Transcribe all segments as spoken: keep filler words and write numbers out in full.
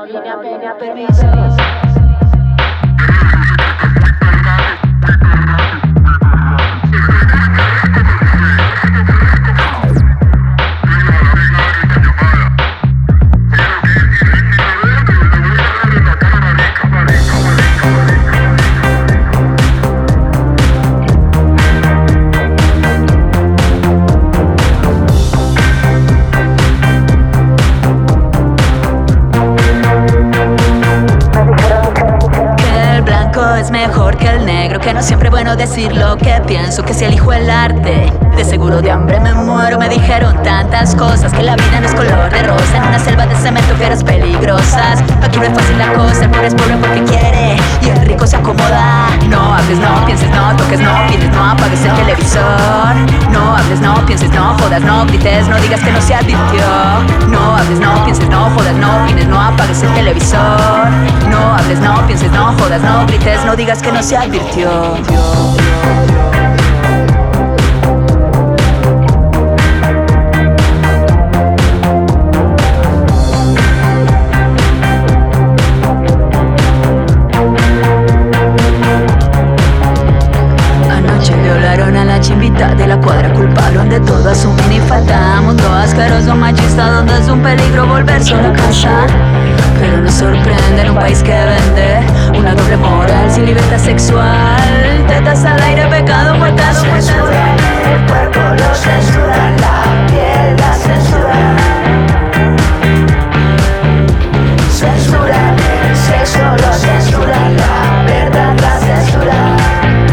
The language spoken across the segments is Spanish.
línea permisos. Es mejor que el negro, que no siempre es bueno decir lo que pienso, que si elijo el arte, de seguro de hambre me muero. Me dijeron tantas cosas, que la vida no es color de rosa, en una selva de cemento, fieras peligrosas. Aquí no es fácil la cosa, el pobre es pobre porque quiere y el rico se acomoda. No hables, no pienses, no toques, no pides, no apagues el televisor. No hables, no pienses, no jodas, no grites, no digas que no se advirtió. No hables, no pienses, no jodas, no opines, no apagues el televisor. No hables, no pienses, no jodas, no grites, no digas que no se advirtió. Anoche violaron a la chimbita de la cuadra, culparon de todo a su minifalda. Mundo asqueroso, machista, donde es un peligro volver solo a casa. Pero nos sorprende en un país que vende una doble moral sin libertad sexual. Tetas al aire, pecado mortal. Censuran el cuerpo, lo censuran, la piel la censuran. Censuran el sexo, lo censuran, la verdad la censuran.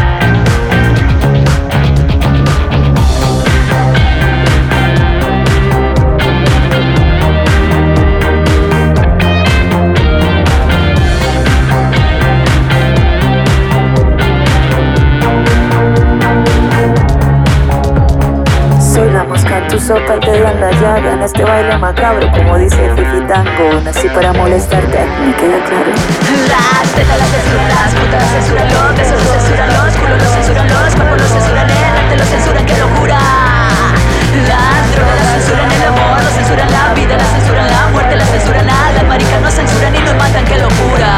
Tu sopa te dan la llave en este baile macabro, como dice Fifi Tango. Nací para molestarte, me queda claro. Las tetas las censuran, las putas las censuran, los besos los censuran, los culos los censuran, los cuerpos los censuran, el arte lo censuran, qué locura. Las drogas censuran, el amor lo censuran, la vida la censuran, la muerte la censuran, las maricas nos censuran y nos matan, qué locura.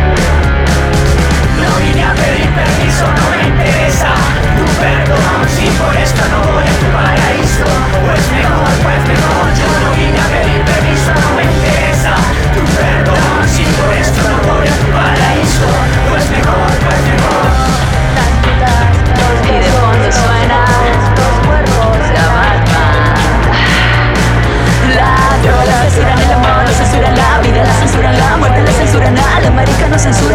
No vine a pedir permiso, no me interesa tu perdón, si por esto no voy a tu paraíso. Pues mejor, pues mejor, yo no vine a pedir permiso, no me interesa tu perdón, si por esto no voy a tu paraíso. Pues mejor, pues mejor. Y de fondo suena los cuerpos de Batman. Las drogas censuran, el amor lo censuran, la vida la censuran, la muerte la censuran, a la marica no censuran.